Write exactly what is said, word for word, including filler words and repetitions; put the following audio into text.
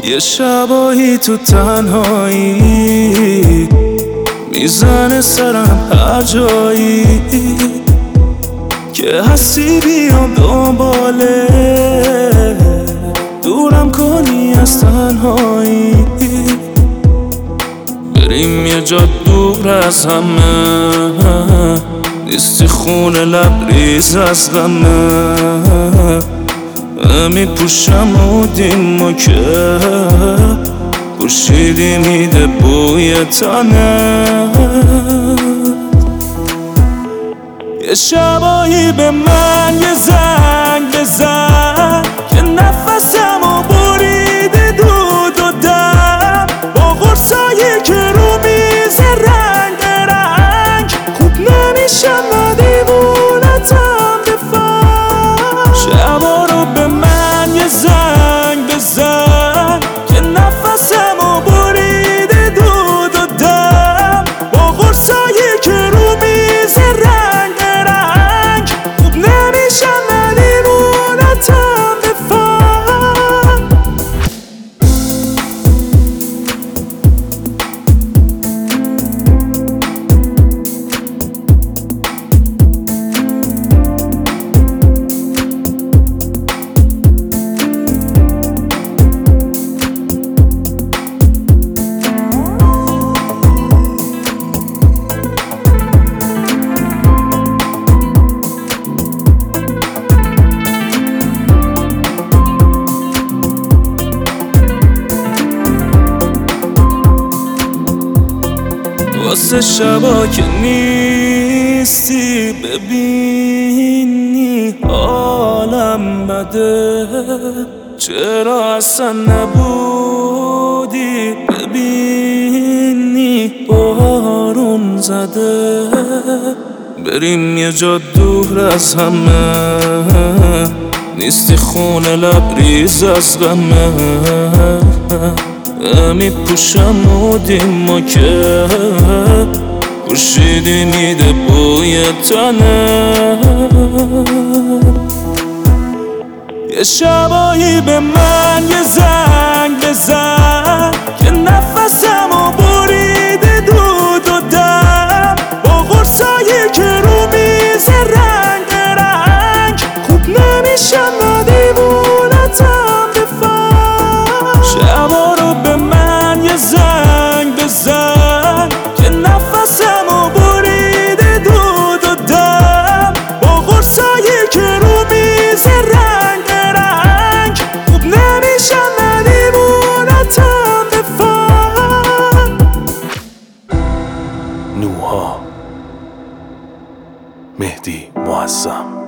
یه شبایی تو تنهایی میزنه سرم هر جایی که هستی بیام دنباله دورم کنی از تنهایی بریم یه جا دور از همه نیستی خونه لبریز از غمه میپوشم و دیمو که پوشیدی میده بوی تنه یه شبایی به من یه زنگ بزن که نفسمو بریده دود و دم با قرصایی که رو میز رنگ رنگ خوب نمیشم و دیوونتم بفهم شبا رو به من یه زنگ بزن که نفسمو بریده دود و دم با قرصایی که رو میز رنگ رنگ خوب نمیشم و دیوونتم بفهم واسه شبا که نیستی ببینی حالم بده چرا اصلا نبودی ببینی بارون زده بریم یه جا دور از همه نیستی خونه لبریز از غمه میپوشم و دیمو که پوشیدی میده بوی تنه یه شبایی به من یه زنگ بزن که نفسمو بریده دود و دم با قرصایی که رو میز رنگ رنگ خوب نمیشم و دیوونتم بفهم شبا رو به من یه زنگ بزن که نفسمو بریده دود و دم با قرصایی که رو میز رنگ رنگ خوب نمیشم و دیوونتم بفهم نوها مهدی معظم